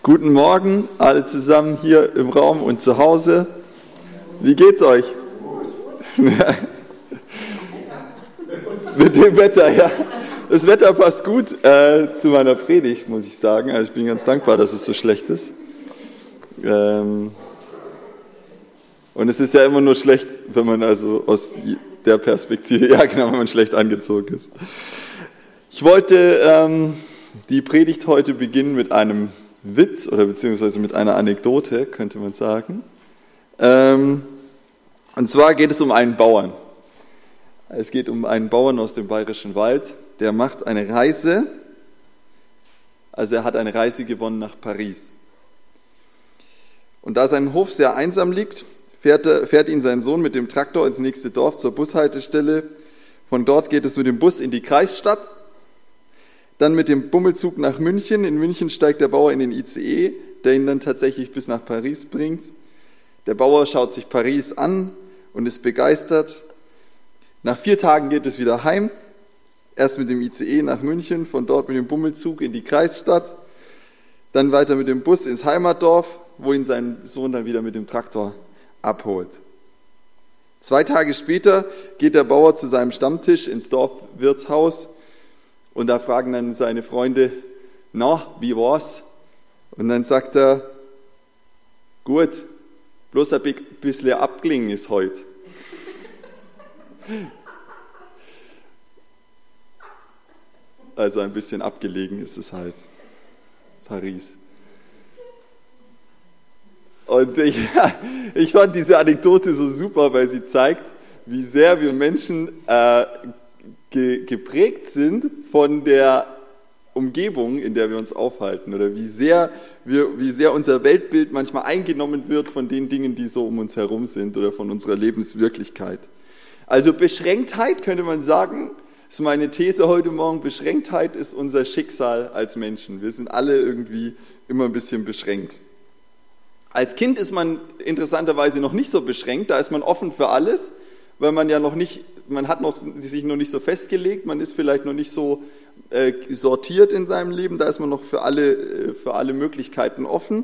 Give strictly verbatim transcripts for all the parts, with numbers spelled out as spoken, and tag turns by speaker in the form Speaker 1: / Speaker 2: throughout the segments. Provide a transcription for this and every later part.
Speaker 1: Guten Morgen, alle zusammen hier im Raum und zu Hause. Wie geht's euch? Mit dem Wetter, ja. Das Wetter passt gut äh, zu meiner Predigt, muss ich sagen. Also ich bin ganz dankbar, dass es so schlecht ist. Ähm, und es ist ja immer nur schlecht, wenn man also aus der Perspektive, ja genau, wenn man schlecht angezogen ist. Ich wollte ähm, die Predigt heute beginnen mit einem Witz oder beziehungsweise mit einer Anekdote, könnte man sagen. Ähm, und zwar geht es um einen Bauern. Es geht um einen Bauern aus dem Bayerischen Wald, der macht eine Reise, also er hat eine Reise gewonnen nach Paris. Und da sein Hof sehr einsam liegt, fährt, er, fährt ihn sein Sohn mit dem Traktor ins nächste Dorf zur Bushaltestelle. Von dort geht es mit dem Bus in die Kreisstadt. Dann mit dem Bummelzug nach München. In München steigt der Bauer in den I C E, der ihn dann tatsächlich bis nach Paris bringt. Der Bauer schaut sich Paris an und ist begeistert. Nach vier Tagen geht es wieder heim. Erst mit dem I C E nach München, von dort mit dem Bummelzug in die Kreisstadt. Dann weiter mit dem Bus ins Heimatdorf, wo ihn sein Sohn dann wieder mit dem Traktor abholt. Zwei Tage später geht der Bauer zu seinem Stammtisch ins Dorfwirtshaus. Und da fragen dann seine Freunde, na, wie war's? Und dann sagt er, gut, bloß ein bisschen abgelegen ist heute. Also ein bisschen abgelegen ist es halt, Paris. Und ich, ich fand diese Anekdote so super, weil sie zeigt, wie sehr wir Menschen äh, geprägt sind von der Umgebung, in der wir uns aufhalten, oder wie sehr, wir, wie sehr unser Weltbild manchmal eingenommen wird von den Dingen, die so um uns herum sind oder von unserer Lebenswirklichkeit. Also Beschränktheit, könnte man sagen, ist meine These heute Morgen, Beschränktheit ist unser Schicksal als Menschen. Wir sind alle irgendwie immer ein bisschen beschränkt. Als Kind ist man interessanterweise noch nicht so beschränkt, da ist man offen für alles, weil man ja noch nicht, man hat noch, sich noch nicht so festgelegt, man ist vielleicht noch nicht so äh, sortiert in seinem Leben, da ist man noch für alle, äh, für alle Möglichkeiten offen.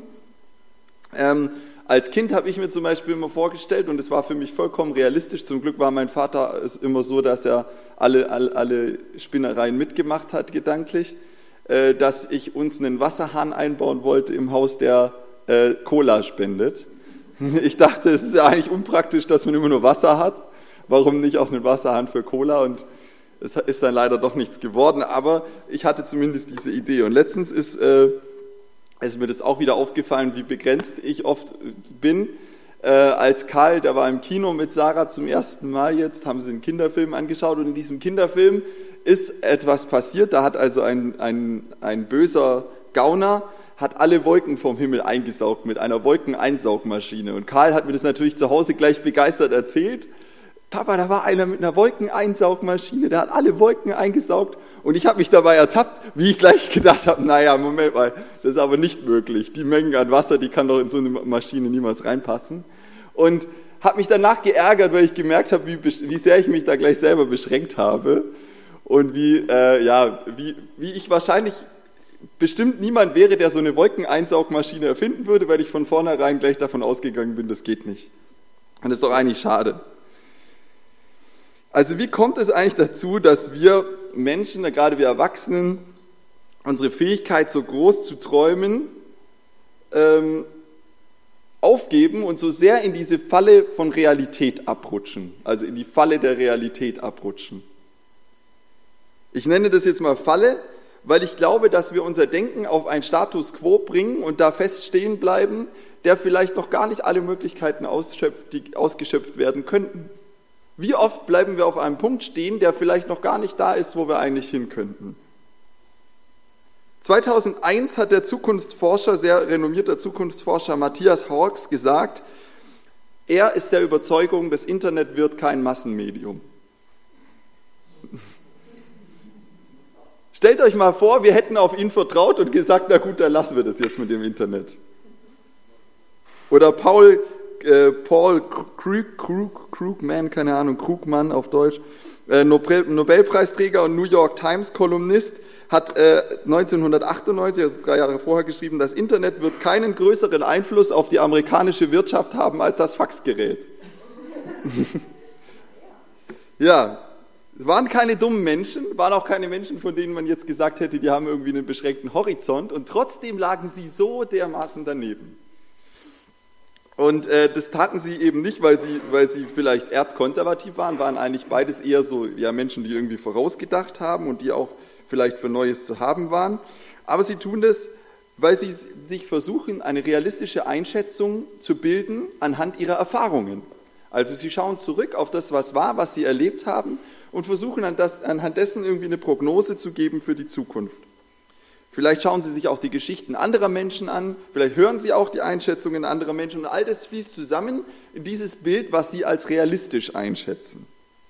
Speaker 1: Ähm, als Kind habe ich mir zum Beispiel immer vorgestellt, und es war für mich vollkommen realistisch, zum Glück war mein Vater es immer so, dass er alle, alle, alle Spinnereien mitgemacht hat, gedanklich, äh, dass ich uns einen Wasserhahn einbauen wollte im Haus, der äh, Cola spendet. Ich dachte, es ist ja eigentlich unpraktisch, dass man immer nur Wasser hat. Warum nicht auch einen Wasserhahn für Cola? Und es ist dann leider doch nichts geworden, aber ich hatte zumindest diese Idee. Und letztens ist, äh, ist mir das auch wieder aufgefallen, wie begrenzt ich oft bin. Äh, als Karl, der war im Kino mit Sarah zum ersten Mal jetzt, haben sie einen Kinderfilm angeschaut, und in diesem Kinderfilm ist etwas passiert. Da hat also ein, ein, ein böser Gauner hat alle Wolken vom Himmel eingesaugt mit einer Wolkeneinsaugmaschine. Und Karl hat mir das natürlich zu Hause gleich begeistert erzählt. Papa, da war einer mit einer Wolkeneinsaugmaschine, der hat alle Wolken eingesaugt, und ich habe mich dabei ertappt, wie ich gleich gedacht habe, naja, Moment mal, das ist aber nicht möglich. Die Mengen an Wasser, die kann doch in so eine Maschine niemals reinpassen. Und habe mich danach geärgert, weil ich gemerkt habe, wie, wie sehr ich mich da gleich selber beschränkt habe und wie, äh, ja, wie, wie ich wahrscheinlich bestimmt niemand wäre, der so eine Wolkeneinsaugmaschine erfinden würde, weil ich von vornherein gleich davon ausgegangen bin, das geht nicht. Und das ist doch eigentlich schade. Also wie kommt es eigentlich dazu, dass wir Menschen, gerade wir Erwachsenen, unsere Fähigkeit, so groß zu träumen, ähm, aufgeben und so sehr in diese Falle von Realität abrutschen, also in die Falle der Realität abrutschen? Ich nenne das jetzt mal Falle, weil ich glaube, dass wir unser Denken auf einen Status quo bringen und da fest stehen bleiben, der vielleicht noch gar nicht alle Möglichkeiten ausschöpft, die ausgeschöpft werden könnten. Wie oft bleiben wir auf einem Punkt stehen, der vielleicht noch gar nicht da ist, wo wir eigentlich hin könnten? zweitausendeins hat der Zukunftsforscher, sehr renommierter Zukunftsforscher Matthias Hawkes gesagt, er ist der Überzeugung, das Internet wird kein Massenmedium. Stellt euch mal vor, wir hätten auf ihn vertraut und gesagt, na gut, dann lassen wir das jetzt mit dem Internet. Oder Paul Äh, Paul Krug, Krug, Krugman, keine Ahnung, Krugman auf Deutsch, äh, Nobelpreisträger und New York Times Kolumnist, hat äh, neunzehnhundertachtundneunzig, also drei Jahre vorher, geschrieben, das Internet wird keinen größeren Einfluss auf die amerikanische Wirtschaft haben als das Faxgerät. Ja, es waren keine dummen Menschen, waren auch keine Menschen, von denen man jetzt gesagt hätte, die haben irgendwie einen beschränkten Horizont, und trotzdem lagen sie so dermaßen daneben. Und äh, das taten sie eben nicht, weil sie, weil sie vielleicht erzkonservativ waren, waren eigentlich beides eher so ja, Menschen, die irgendwie vorausgedacht haben und die auch vielleicht für Neues zu haben waren. Aber sie tun das, weil sie sich versuchen, eine realistische Einschätzung zu bilden anhand ihrer Erfahrungen. Also sie schauen zurück auf das, was war, was sie erlebt haben, und versuchen anhand dessen irgendwie eine Prognose zu geben für die Zukunft. Vielleicht schauen sie sich auch die Geschichten anderer Menschen an, vielleicht hören sie auch die Einschätzungen anderer Menschen, und all das fließt zusammen in dieses Bild, was sie als realistisch einschätzen.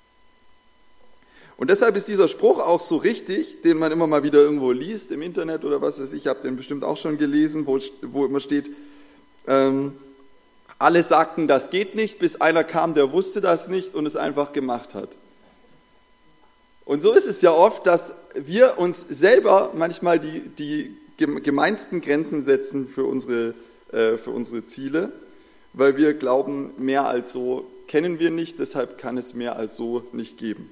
Speaker 1: Und deshalb ist dieser Spruch auch so richtig, den man immer mal wieder irgendwo liest, im Internet oder was weiß ich, ich habe den bestimmt auch schon gelesen, wo, wo immer steht, ähm, alle sagten, das geht nicht, bis einer kam, der wusste das nicht und es einfach gemacht hat. Und so ist es ja oft, dass wir uns selber manchmal die, die gemeinsten Grenzen setzen für unsere, äh, für unsere Ziele, weil wir glauben, mehr als so kennen wir nicht, deshalb kann es mehr als so nicht geben.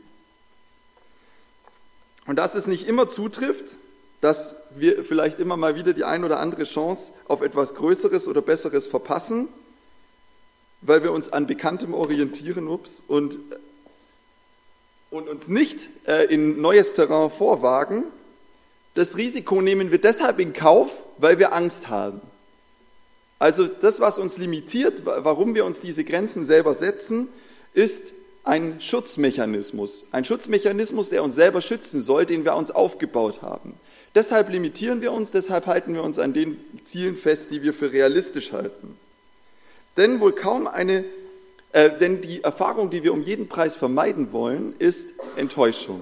Speaker 1: Und dass es nicht immer zutrifft, dass wir vielleicht immer mal wieder die ein oder andere Chance auf etwas Größeres oder Besseres verpassen, weil wir uns an Bekanntem orientieren ups, und, und uns nicht äh, in neues Terrain vorwagen. Das Risiko nehmen wir deshalb in Kauf, weil wir Angst haben. Also das, was uns limitiert, warum wir uns diese Grenzen selber setzen, ist ein Schutzmechanismus. Ein Schutzmechanismus, der uns selber schützen soll, den wir uns aufgebaut haben. Deshalb limitieren wir uns, deshalb halten wir uns an den Zielen fest, die wir für realistisch halten. Denn wohl kaum eine, äh, denn die Erfahrung, die wir um jeden Preis vermeiden wollen, ist Enttäuschung.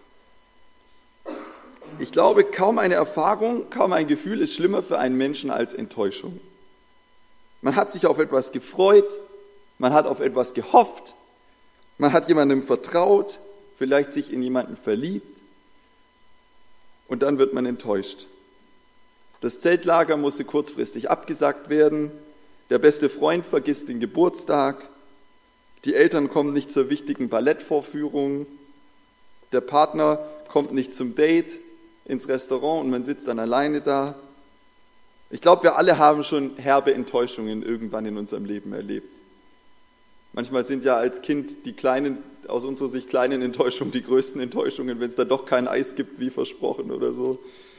Speaker 1: Ich glaube, kaum eine Erfahrung, kaum ein Gefühl ist schlimmer für einen Menschen als Enttäuschung. Man hat sich auf etwas gefreut, man hat auf etwas gehofft, man hat jemandem vertraut, vielleicht sich in jemanden verliebt, und dann wird man enttäuscht. Das Zeltlager musste kurzfristig abgesagt werden, der beste Freund vergisst den Geburtstag, die Eltern kommen nicht zur wichtigen Ballettvorführung, der Partner kommt nicht zum Date ins Restaurant und man sitzt dann alleine da. Ich glaube, wir alle haben schon herbe Enttäuschungen irgendwann in unserem Leben erlebt. Manchmal sind ja als Kind die kleinen, aus unserer Sicht kleinen Enttäuschungen die größten Enttäuschungen, wenn es da doch kein Eis gibt, wie versprochen oder so.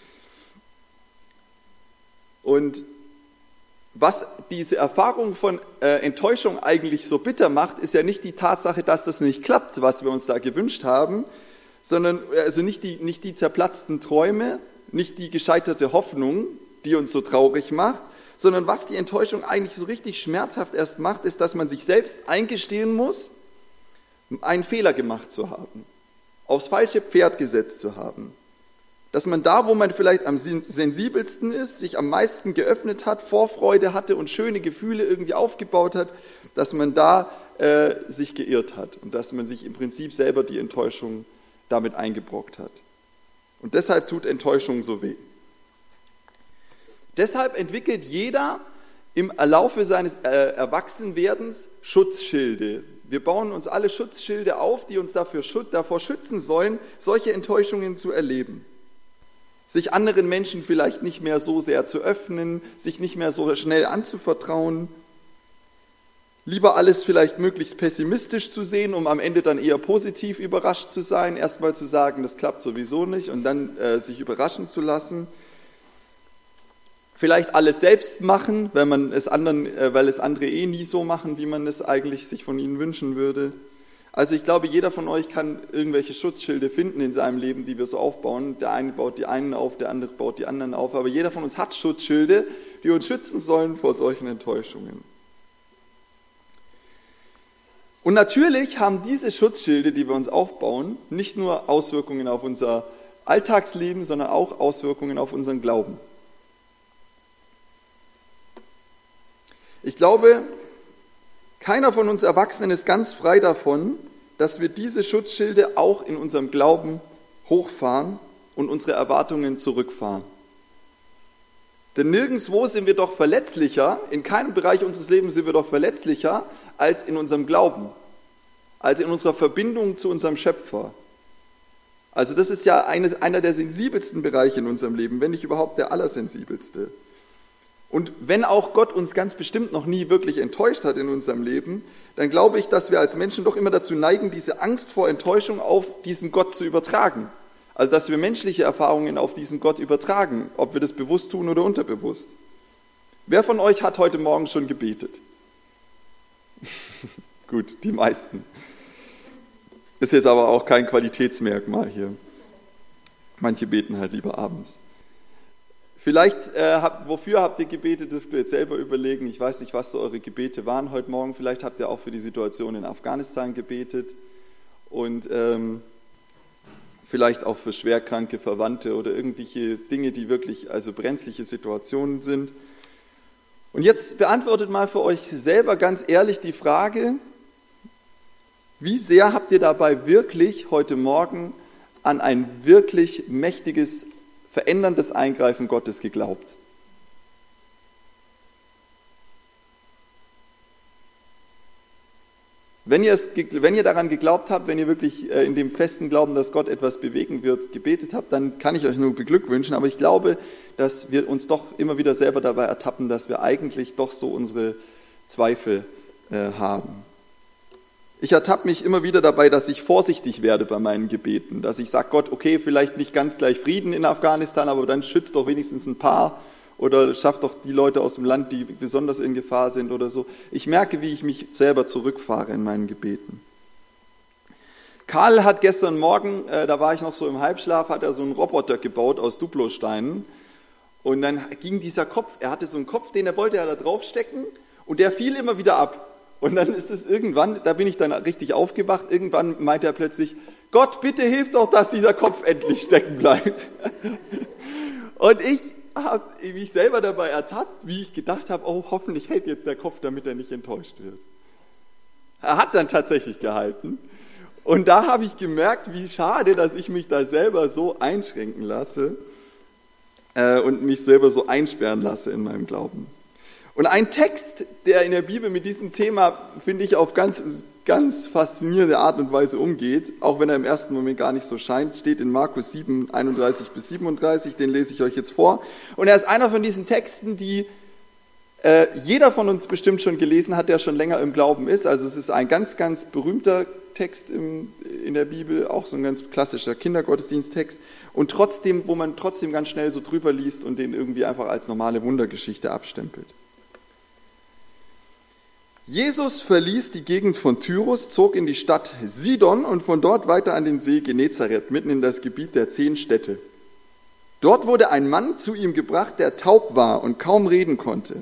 Speaker 1: Und was diese Erfahrung von äh, Enttäuschung eigentlich so bitter macht, ist ja nicht die Tatsache, dass das nicht klappt, was wir uns da gewünscht haben, sondern also nicht die, nicht die zerplatzten Träume, nicht die gescheiterte Hoffnung, die uns so traurig macht, sondern was die Enttäuschung eigentlich so richtig schmerzhaft erst macht, ist, dass man sich selbst eingestehen muss, einen Fehler gemacht zu haben, aufs falsche Pferd gesetzt zu haben. Dass man da, wo man vielleicht am sensibelsten ist, sich am meisten geöffnet hat, Vorfreude hatte und schöne Gefühle irgendwie aufgebaut hat, dass man da äh, sich geirrt hat und dass man sich im Prinzip selber die Enttäuschung damit eingebrockt hat. Und deshalb tut Enttäuschung so weh. Deshalb entwickelt jeder im Laufe seines äh, Erwachsenwerdens Schutzschilde. Wir bauen uns alle Schutzschilde auf, die uns dafür, davor schützen sollen, solche Enttäuschungen zu erleben. Sich anderen Menschen vielleicht nicht mehr so sehr zu öffnen, sich nicht mehr so schnell anzuvertrauen, lieber alles vielleicht möglichst pessimistisch zu sehen, um am Ende dann eher positiv überrascht zu sein, erstmal zu sagen, das klappt sowieso nicht und dann äh, sich überraschen zu lassen. Vielleicht alles selbst machen, weil, man es anderen, äh, weil es andere eh nie so machen, wie man es eigentlich sich von ihnen wünschen würde. Also ich glaube, jeder von euch kann irgendwelche Schutzschilde finden in seinem Leben, die wir so aufbauen. Der eine baut die einen auf, der andere baut die anderen auf. Aber jeder von uns hat Schutzschilde, die uns schützen sollen vor solchen Enttäuschungen. Und natürlich haben diese Schutzschilde, die wir uns aufbauen, nicht nur Auswirkungen auf unser Alltagsleben, sondern auch Auswirkungen auf unseren Glauben. Ich glaube, keiner von uns Erwachsenen ist ganz frei davon, dass wir diese Schutzschilde auch in unserem Glauben hochfahren und unsere Erwartungen zurückfahren. Denn nirgendwo sind wir doch verletzlicher, in keinem Bereich unseres Lebens sind wir doch verletzlicher als in unserem Glauben, als in unserer Verbindung zu unserem Schöpfer. Also das ist ja eine, einer der sensibelsten Bereiche in unserem Leben, wenn nicht überhaupt der allersensibelste. Und wenn auch Gott uns ganz bestimmt noch nie wirklich enttäuscht hat in unserem Leben, dann glaube ich, dass wir als Menschen doch immer dazu neigen, diese Angst vor Enttäuschung auf diesen Gott zu übertragen. Also dass wir menschliche Erfahrungen auf diesen Gott übertragen, ob wir das bewusst tun oder unterbewusst. Wer von euch hat heute Morgen schon gebetet? Gut, die meisten. Ist jetzt aber auch kein Qualitätsmerkmal hier. Manche beten halt lieber abends. Vielleicht, äh, habt, wofür habt ihr gebetet, dürft ihr jetzt selber überlegen. Ich weiß nicht, was so eure Gebete waren heute Morgen. Vielleicht habt ihr auch für die Situation in Afghanistan gebetet und ähm, vielleicht auch für schwerkranke Verwandte oder irgendwelche Dinge, die wirklich also brenzliche Situationen sind. Und jetzt beantwortet mal für euch selber ganz ehrlich die Frage, wie sehr habt ihr dabei wirklich heute Morgen an ein wirklich mächtiges, veränderndes Eingreifen Gottes geglaubt? Wenn ihr, es, wenn ihr daran geglaubt habt, wenn ihr wirklich in dem festen Glauben, dass Gott etwas bewegen wird, gebetet habt, dann kann ich euch nur beglückwünschen. Aber ich glaube, dass wir uns doch immer wieder selber dabei ertappen, dass wir eigentlich doch so unsere Zweifel äh, haben. Ich ertappe mich immer wieder dabei, dass ich vorsichtig werde bei meinen Gebeten, dass ich sage, Gott, okay, vielleicht nicht ganz gleich Frieden in Afghanistan, aber dann schützt doch wenigstens ein paar oder schafft doch die Leute aus dem Land, die besonders in Gefahr sind oder so. Ich merke, wie ich mich selber zurückfahre in meinen Gebeten. Karl hat gestern Morgen, äh, da war ich noch so im Halbschlaf, hat er so einen Roboter gebaut aus Duplosteinen und dann ging dieser Kopf, er hatte so einen Kopf, den er wollte er da draufstecken und der fiel immer wieder ab. Und dann ist es irgendwann, da bin ich dann richtig aufgewacht, irgendwann meinte er plötzlich, Gott, bitte hilf doch, dass dieser Kopf endlich stecken bleibt. Und ich habe mich selber dabei ertappt, wie ich gedacht habe, oh, hoffentlich hält jetzt der Kopf, damit er nicht enttäuscht wird. Er hat dann tatsächlich gehalten. Und da habe ich gemerkt, wie schade, dass ich mich da selber so einschränken lasse äh, und mich selber so einsperren lasse in meinem Glauben. Und ein Text, der in der Bibel mit diesem Thema, finde ich, auf ganz, ganz faszinierende Art und Weise umgeht, auch wenn er im ersten Moment gar nicht so scheint, steht in Markus sieben, einunddreißig bis siebenunddreißig, den lese ich euch jetzt vor. Und er ist einer von diesen Texten, die äh, jeder von uns bestimmt schon gelesen hat, der schon länger im Glauben ist. Also es ist ein ganz, ganz berühmter Text im, in der Bibel, auch so ein ganz klassischer Kindergottesdiensttext. Und trotzdem, wo man trotzdem ganz schnell so drüber liest und den irgendwie einfach als normale Wundergeschichte abstempelt. Jesus verließ die Gegend von Tyrus, zog in die Stadt Sidon und von dort weiter an den See Genezareth, mitten in das Gebiet der zehn Städte. Dort wurde ein Mann zu ihm gebracht, der taub war und kaum reden konnte.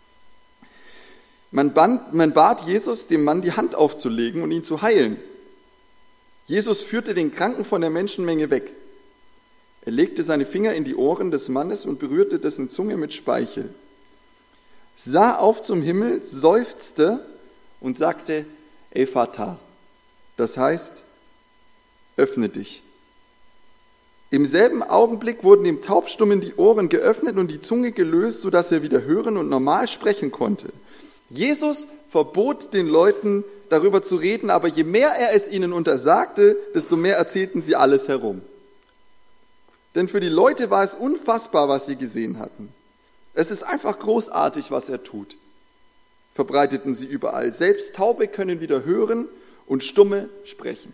Speaker 1: Man, band, man bat Jesus, dem Mann die Hand aufzulegen und ihn zu heilen. Jesus führte den Kranken von der Menschenmenge weg. Er legte seine Finger in die Ohren des Mannes und berührte dessen Zunge mit Speichel. Sah auf zum Himmel, seufzte und sagte, Ephata, das heißt, öffne dich. Im selben Augenblick wurden dem Taubstummen die Ohren geöffnet und die Zunge gelöst, sodass er wieder hören und normal sprechen konnte. Jesus verbot den Leuten, darüber zu reden, aber je mehr er es ihnen untersagte, desto mehr erzählten sie alles herum. Denn für die Leute war es unfassbar, was sie gesehen hatten. Es ist einfach großartig, was er tut, verbreiteten sie überall. Selbst Taube können wieder hören und Stumme sprechen.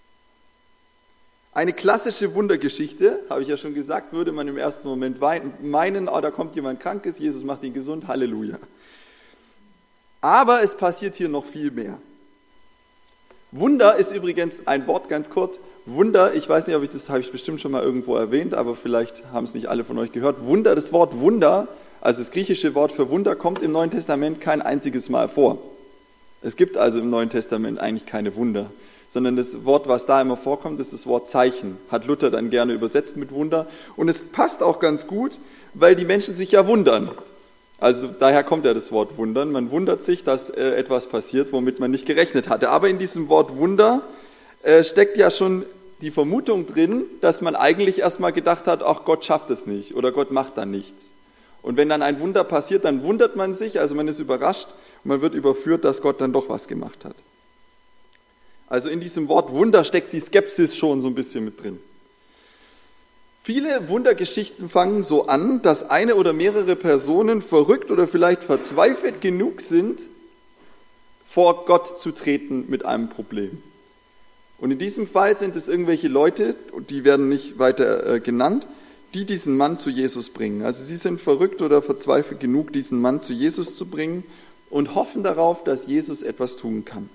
Speaker 1: Eine klassische Wundergeschichte, habe ich ja schon gesagt, würde man im ersten Moment meinen, oh, da kommt jemand Krankes, Jesus macht ihn gesund, Halleluja. Aber es passiert hier noch viel mehr. Wunder ist übrigens ein Wort, ganz kurz. Wunder, ich weiß nicht, ob ich das habe ich bestimmt schon mal irgendwo erwähnt, aber vielleicht haben es nicht alle von euch gehört. Wunder, das Wort Wunder, also das griechische Wort für Wunder, kommt im Neuen Testament kein einziges Mal vor. Es gibt also im Neuen Testament eigentlich keine Wunder, sondern das Wort, was da immer vorkommt, ist das Wort Zeichen. Hat Luther dann gerne übersetzt mit Wunder. Und es passt auch ganz gut, weil die Menschen sich ja wundern. Also daher kommt ja das Wort wundern. Man wundert sich, dass äh, etwas passiert, womit man nicht gerechnet hatte. Aber in diesem Wort Wunder äh, steckt ja schon die Vermutung drin, dass man eigentlich erstmal gedacht hat, ach, Gott schafft es nicht oder Gott macht da nichts. Und wenn dann ein Wunder passiert, dann wundert man sich, also man ist überrascht und man wird überführt, dass Gott dann doch was gemacht hat. Also in diesem Wort Wunder steckt die Skepsis schon so ein bisschen mit drin. Viele Wundergeschichten fangen so an, dass eine oder mehrere Personen verrückt oder vielleicht verzweifelt genug sind, vor Gott zu treten mit einem Problem. Und in diesem Fall sind es irgendwelche Leute, die werden nicht weiter äh, genannt, die diesen Mann zu Jesus bringen. Also sie sind verrückt oder verzweifelt genug, diesen Mann zu Jesus zu bringen und hoffen darauf, dass Jesus etwas tun kann.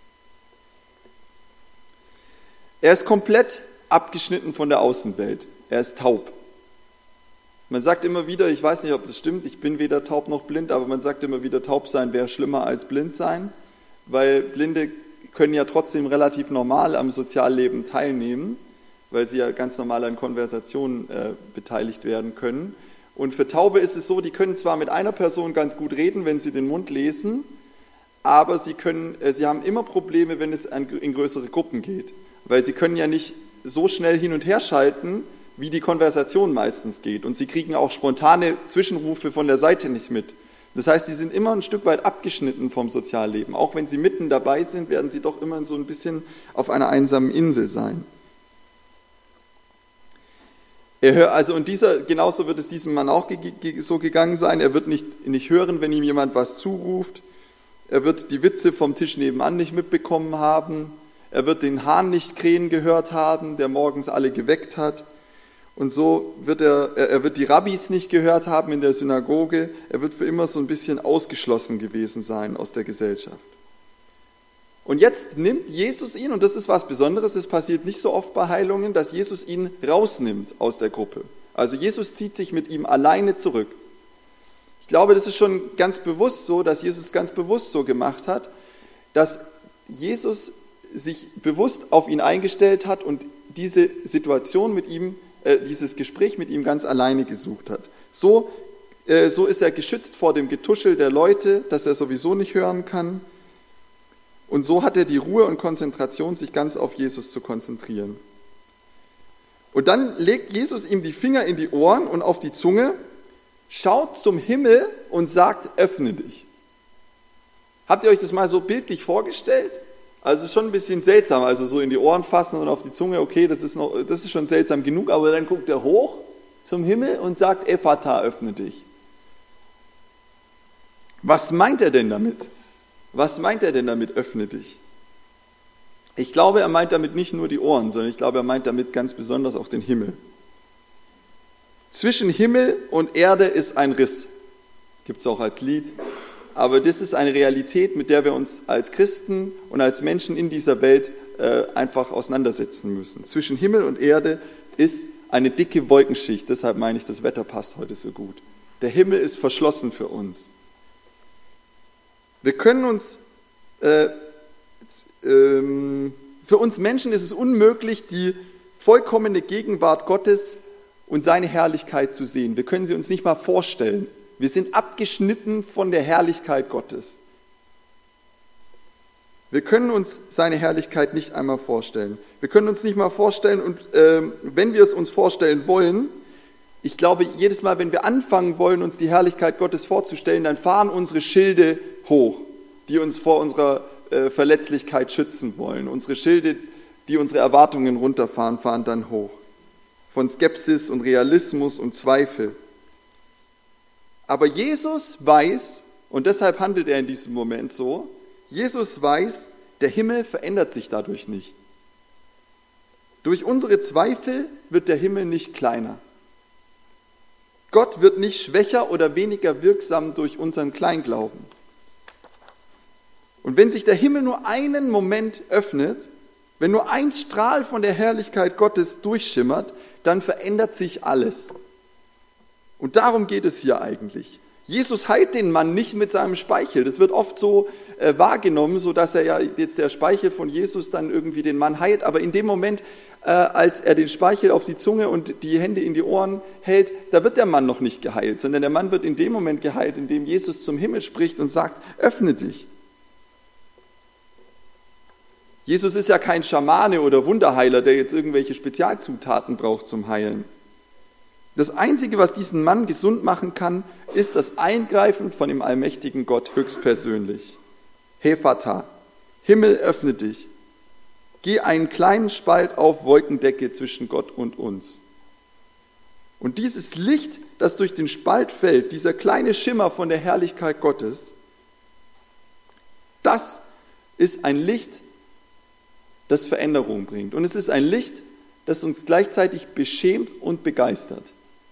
Speaker 1: Er ist komplett abgeschnitten von der Außenwelt. Er ist taub. Man sagt immer wieder, ich weiß nicht, ob das stimmt, ich bin weder taub noch blind, aber man sagt immer wieder, taub sein wäre schlimmer als blind sein, weil Blinde können ja trotzdem relativ normal am Sozialleben teilnehmen, weil sie ja ganz normal an Konversationen äh, beteiligt werden können. Und für Taube ist es so, die können zwar mit einer Person ganz gut reden, wenn sie den Mund lesen, aber sie, können, äh, sie haben immer Probleme, wenn es an, in größere Gruppen geht, weil sie können ja nicht so schnell hin und her schalten, wie die Konversation meistens geht. Und sie kriegen auch spontane Zwischenrufe von der Seite nicht mit. Das heißt, sie sind immer ein Stück weit abgeschnitten vom Sozialleben. Auch wenn sie mitten dabei sind, werden sie doch immer so ein bisschen auf einer einsamen Insel sein. Er hört, also und dieser, genauso wird es diesem Mann auch so gegangen sein. Er wird nicht, nicht hören, wenn ihm jemand was zuruft. Er wird die Witze vom Tisch nebenan nicht mitbekommen haben. Er wird den Hahn nicht krähen gehört haben, der morgens alle geweckt hat. Und so wird er, er wird die Rabbis nicht gehört haben in der Synagoge. Er wird für immer so ein bisschen ausgeschlossen gewesen sein aus der Gesellschaft. Und jetzt nimmt Jesus ihn, und das ist was Besonderes, es passiert nicht so oft bei Heilungen, dass Jesus ihn rausnimmt aus der Gruppe. Also Jesus zieht sich mit ihm alleine zurück. Ich glaube, das ist schon ganz bewusst so, dass Jesus ganz bewusst so gemacht hat, dass Jesus sich bewusst auf ihn eingestellt hat und diese Situation mit ihm, äh, dieses Gespräch mit ihm ganz alleine gesucht hat. So, äh, so ist er geschützt vor dem Getuschel der Leute, das er sowieso nicht hören kann. Und so hat er die Ruhe und Konzentration, sich ganz auf Jesus zu konzentrieren. Und dann legt Jesus ihm die Finger in die Ohren und auf die Zunge, schaut zum Himmel und sagt, öffne dich. Habt ihr euch das mal so bildlich vorgestellt? Also es ist schon ein bisschen seltsam, also so in die Ohren fassen und auf die Zunge, okay, das ist, noch, das ist schon seltsam genug, aber dann guckt er hoch zum Himmel und sagt, Ephata, öffne dich. Was meint er denn damit? Was meint er denn damit, öffne dich? Ich glaube, er meint damit nicht nur die Ohren, sondern ich glaube, er meint damit ganz besonders auch den Himmel. Zwischen Himmel und Erde ist ein Riss. Gibt es auch als Lied. Aber das ist eine Realität, mit der wir uns als Christen und als Menschen in dieser Welt äh, einfach auseinandersetzen müssen. Zwischen Himmel und Erde ist eine dicke Wolkenschicht. Deshalb meine ich, das Wetter passt heute so gut. Der Himmel ist verschlossen für uns. Wir können uns, äh, ähm, für uns Menschen ist es unmöglich, die vollkommene Gegenwart Gottes und seine Herrlichkeit zu sehen. Wir können sie uns nicht mal vorstellen. Wir sind abgeschnitten von der Herrlichkeit Gottes. Wir können uns seine Herrlichkeit nicht einmal vorstellen. Wir können uns nicht mal vorstellen, und äh, wenn wir es uns vorstellen wollen, ich glaube, jedes Mal, wenn wir anfangen wollen, uns die Herrlichkeit Gottes vorzustellen, dann fahren unsere Schilde hoch, die uns vor unserer äh, Verletzlichkeit schützen wollen. Unsere Schilde, die unsere Erwartungen runterfahren, fahren dann hoch. Von Skepsis und Realismus und Zweifel. Aber Jesus weiß, und deshalb handelt er in diesem Moment so, Jesus weiß, der Himmel verändert sich dadurch nicht. Durch unsere Zweifel wird der Himmel nicht kleiner. Gott wird nicht schwächer oder weniger wirksam durch unseren Kleinglauben. Und wenn sich der Himmel nur einen Moment öffnet, wenn nur ein Strahl von der Herrlichkeit Gottes durchschimmert, dann verändert sich alles. Und darum geht es hier eigentlich. Jesus heilt den Mann nicht mit seinem Speichel. Das wird oft so äh, wahrgenommen, so dass er ja jetzt der Speichel von Jesus dann irgendwie den Mann heilt. Aber in dem Moment, äh, als er den Speichel auf die Zunge und die Hände in die Ohren hält, da wird der Mann noch nicht geheilt, sondern der Mann wird in dem Moment geheilt, in dem Jesus zum Himmel spricht und sagt, öffne dich. Jesus ist ja kein Schamane oder Wunderheiler, der jetzt irgendwelche Spezialzutaten braucht zum Heilen. Das Einzige, was diesen Mann gesund machen kann, ist das Eingreifen von dem allmächtigen Gott höchstpersönlich. Hephata, Himmel, öffne dich. Geh einen kleinen Spalt auf, Wolkendecke zwischen Gott und uns. Und dieses Licht, das durch den Spalt fällt, dieser kleine Schimmer von der Herrlichkeit Gottes, das ist ein Licht, das Veränderung bringt. Und es ist ein Licht, das uns gleichzeitig beschämt und begeistert.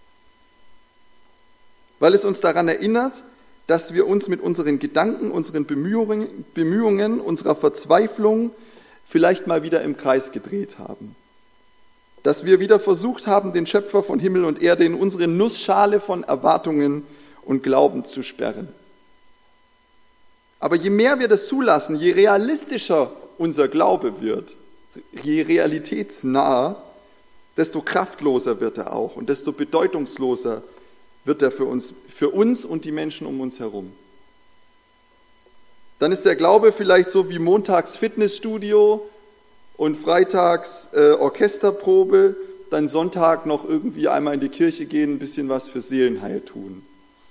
Speaker 1: Weil es uns daran erinnert, dass wir uns mit unseren Gedanken, unseren Bemühungen, Bemühungen, unserer Verzweiflung vielleicht mal wieder im Kreis gedreht haben. Dass wir wieder versucht haben, den Schöpfer von Himmel und Erde in unsere Nussschale von Erwartungen und Glauben zu sperren. Aber je mehr wir das zulassen, je realistischer unser Glaube wird, je realitätsnaher, desto kraftloser wird er auch und desto bedeutungsloser wird er für uns, für uns und die Menschen um uns herum. Dann ist der Glaube vielleicht so wie montags Fitnessstudio und freitags äh, Orchesterprobe, dann Sonntag noch irgendwie einmal in die Kirche gehen, ein bisschen was für Seelenheil tun.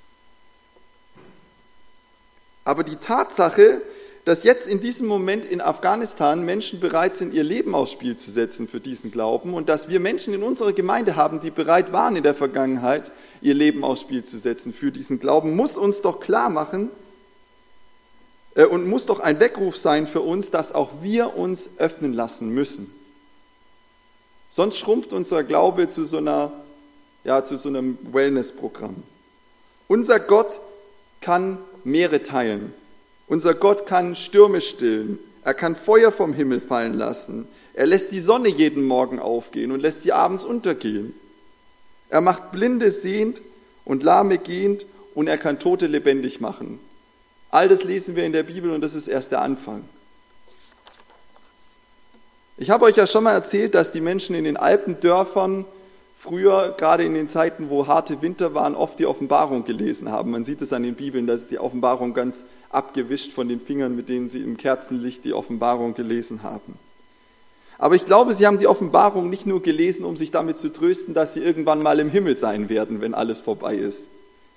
Speaker 1: Aber die Tatsache, dass jetzt in diesem Moment in Afghanistan Menschen bereit sind, ihr Leben aufs Spiel zu setzen für diesen Glauben und dass wir Menschen in unserer Gemeinde haben, die bereit waren in der Vergangenheit, ihr Leben aufs Spiel zu setzen für diesen Glauben, muss uns doch klar machen äh, und muss doch ein Weckruf sein für uns, dass auch wir uns öffnen lassen müssen. Sonst schrumpft unser Glaube zu so einer, ja, zu so einem Wellness-Programm. Unser Gott kann Meere teilen. Unser Gott kann Stürme stillen. Er kann Feuer vom Himmel fallen lassen. Er lässt die Sonne jeden Morgen aufgehen und lässt sie abends untergehen. Er macht Blinde sehend und Lahme gehend und er kann Tote lebendig machen. All das lesen wir in der Bibel und das ist erst der Anfang. Ich habe euch ja schon mal erzählt, dass die Menschen in den Alpendörfern früher, gerade in den Zeiten, wo harte Winter waren, oft die Offenbarung gelesen haben. Man sieht es an den Bibeln, dass die Offenbarung ganz abgewischt von den Fingern, mit denen sie im Kerzenlicht die Offenbarung gelesen haben. Aber ich glaube, sie haben die Offenbarung nicht nur gelesen, um sich damit zu trösten, dass sie irgendwann mal im Himmel sein werden, wenn alles vorbei ist.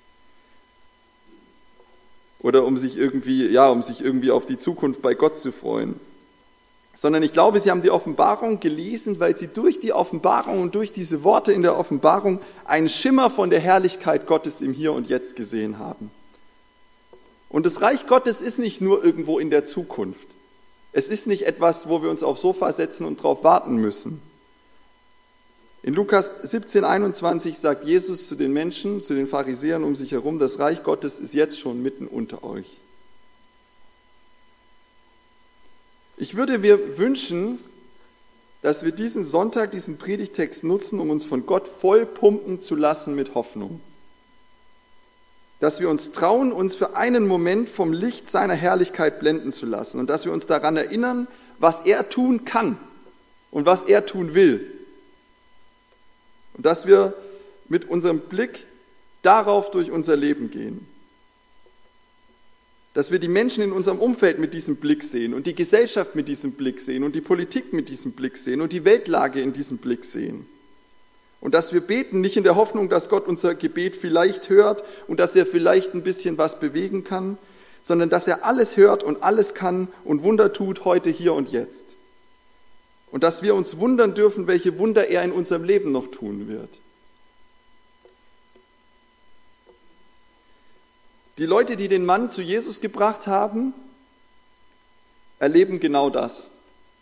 Speaker 1: Oder um sich irgendwie, ja, um sich irgendwie auf die Zukunft bei Gott zu freuen. Sondern ich glaube, sie haben die Offenbarung gelesen, weil sie durch die Offenbarung und durch diese Worte in der Offenbarung einen Schimmer von der Herrlichkeit Gottes im Hier und Jetzt gesehen haben. Und das Reich Gottes ist nicht nur irgendwo in der Zukunft. Es ist nicht etwas, wo wir uns aufs Sofa setzen und darauf warten müssen. In Lukas siebzehn, einundzwanzig sagt Jesus zu den Menschen, zu den Pharisäern um sich herum, das Reich Gottes ist jetzt schon mitten unter euch. Ich würde mir wünschen, dass wir diesen Sonntag, diesen Predigtext nutzen, um uns von Gott voll pumpen zu lassen mit Hoffnung. Dass wir uns trauen, uns für einen Moment vom Licht seiner Herrlichkeit blenden zu lassen und dass wir uns daran erinnern, was er tun kann und was er tun will. Und dass wir mit unserem Blick darauf durch unser Leben gehen. Dass wir die Menschen in unserem Umfeld mit diesem Blick sehen und die Gesellschaft mit diesem Blick sehen und die Politik mit diesem Blick sehen und die Weltlage in diesem Blick sehen. Und dass wir beten, nicht in der Hoffnung, dass Gott unser Gebet vielleicht hört und dass er vielleicht ein bisschen was bewegen kann, sondern dass er alles hört und alles kann und Wunder tut heute, hier und jetzt. Und dass wir uns wundern dürfen, welche Wunder er in unserem Leben noch tun wird. Die Leute, die den Mann zu Jesus gebracht haben, erleben genau das.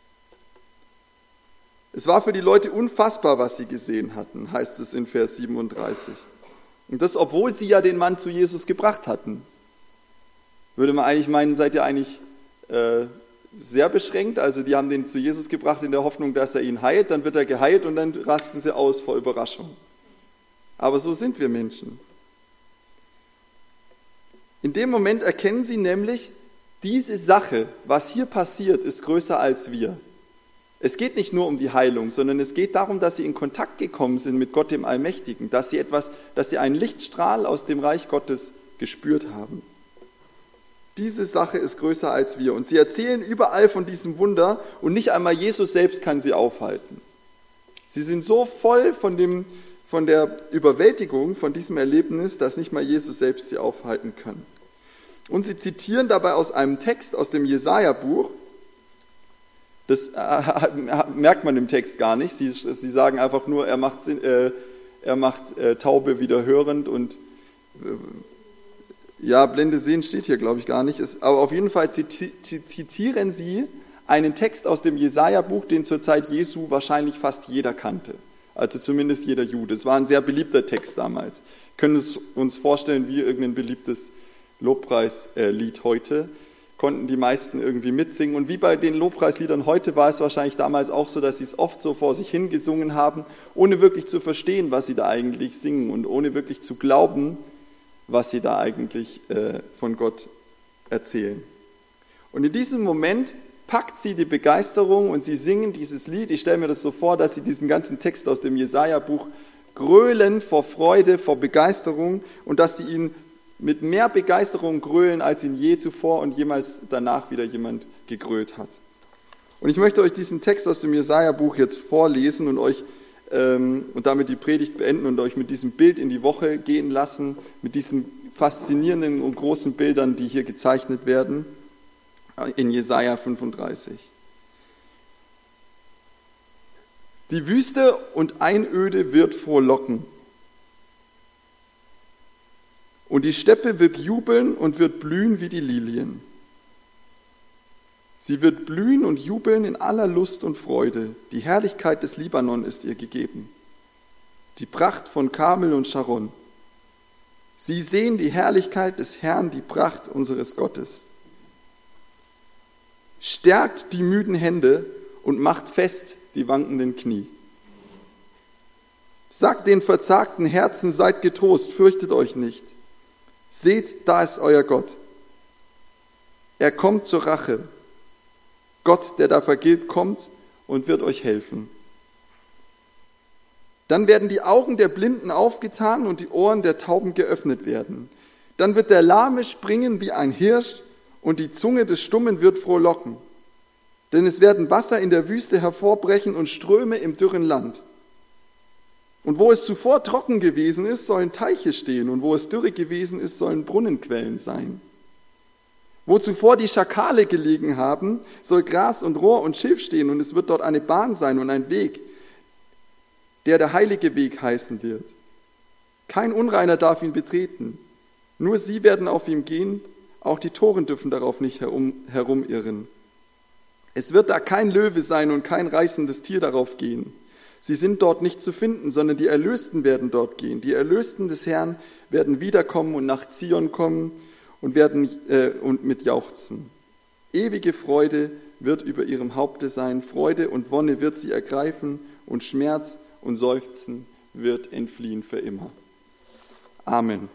Speaker 1: Es war für die Leute unfassbar, was sie gesehen hatten, heißt es in Vers siebenunddreißig. Und das, obwohl sie ja den Mann zu Jesus gebracht hatten. Würde man eigentlich meinen, seid ihr eigentlich äh, sehr beschränkt. Also die haben den zu Jesus gebracht in der Hoffnung, dass er ihn heilt, dann wird er geheilt und dann rasten sie aus vor Überraschung. Aber so sind wir Menschen. In dem Moment erkennen sie nämlich, diese Sache, was hier passiert, ist größer als wir. Es geht nicht nur um die Heilung, sondern es geht darum, dass sie in Kontakt gekommen sind mit Gott dem Allmächtigen, dass sie etwas, dass sie einen Lichtstrahl aus dem Reich Gottes gespürt haben. Diese Sache ist größer als wir. Und sie erzählen überall von diesem Wunder und nicht einmal Jesus selbst kann sie aufhalten. Sie sind so voll von, dem, von der Überwältigung von diesem Erlebnis, dass nicht mal Jesus selbst sie aufhalten kann. Und sie zitieren dabei aus einem Text aus dem Jesaja-Buch. Das äh, merkt man im Text gar nicht. Sie, sie sagen einfach nur, er macht, äh, er macht äh, Taube wieder hörend und äh, ja, Blinde sehen steht hier, glaube ich, gar nicht. Es, aber auf jeden Fall zitieren sie einen Text aus dem Jesaja-Buch, den zur Zeit Jesu wahrscheinlich fast jeder kannte. Also zumindest jeder Jude. Es war ein sehr beliebter Text damals. Wir können es uns vorstellen wie irgendein beliebtes Lobpreislied heute. Konnten die meisten irgendwie mitsingen. Und wie bei den Lobpreisliedern heute war es wahrscheinlich damals auch so, dass sie es oft so vor sich hingesungen haben, ohne wirklich zu verstehen, was sie da eigentlich singen und ohne wirklich zu glauben, was sie da eigentlich äh, von Gott erzählen. Und in diesem Moment packt sie die Begeisterung und sie singen dieses Lied. Ich stelle mir das so vor, dass sie diesen ganzen Text aus dem Jesaja-Buch grölen vor Freude, vor Begeisterung und dass sie ihn mit mehr Begeisterung grölen, als ihn je zuvor und jemals danach wieder jemand gegrölt hat. Und ich möchte euch diesen Text aus dem Jesaja-Buch jetzt vorlesen und euch und damit die Predigt beenden und euch mit diesem Bild in die Woche gehen lassen, mit diesen faszinierenden und großen Bildern, die hier gezeichnet werden, in Jesaja fünfunddreißig. Die Wüste und Einöde wird frohlocken. Und die Steppe wird jubeln und wird blühen wie die Lilien. Sie wird blühen und jubeln in aller Lust und Freude. Die Herrlichkeit des Libanon ist ihr gegeben. Die Pracht von Karmel und Sharon. Sie sehen die Herrlichkeit des Herrn, die Pracht unseres Gottes. Stärkt die müden Hände und macht fest die wankenden Knie. Sagt den verzagten Herzen, seid getrost, fürchtet euch nicht. Seht, da ist euer Gott. Er kommt zur Rache. Gott, der da vergilt, kommt und wird euch helfen. Dann werden die Augen der Blinden aufgetan und die Ohren der Tauben geöffnet werden. Dann wird der Lahme springen wie ein Hirsch und die Zunge des Stummen wird frohlocken. Denn es werden Wasser in der Wüste hervorbrechen und Ströme im dürren Land. Und wo es zuvor trocken gewesen ist, sollen Teiche stehen und wo es dürre gewesen ist, sollen Brunnenquellen sein. Wo zuvor die Schakale gelegen haben, soll Gras und Rohr und Schilf stehen und es wird dort eine Bahn sein und ein Weg, der der heilige Weg heißen wird. Kein Unreiner darf ihn betreten, nur sie werden auf ihm gehen, auch die Toren dürfen darauf nicht herum, herumirren. Es wird da kein Löwe sein und kein reißendes Tier darauf gehen. Sie sind dort nicht zu finden, sondern die Erlösten werden dort gehen. Die Erlösten des Herrn werden wiederkommen und nach Zion kommen und werden äh, und mit jauchzen. Ewige Freude wird über ihrem Haupte sein, Freude und Wonne wird sie ergreifen und Schmerz und Seufzen wird entfliehen für immer. Amen.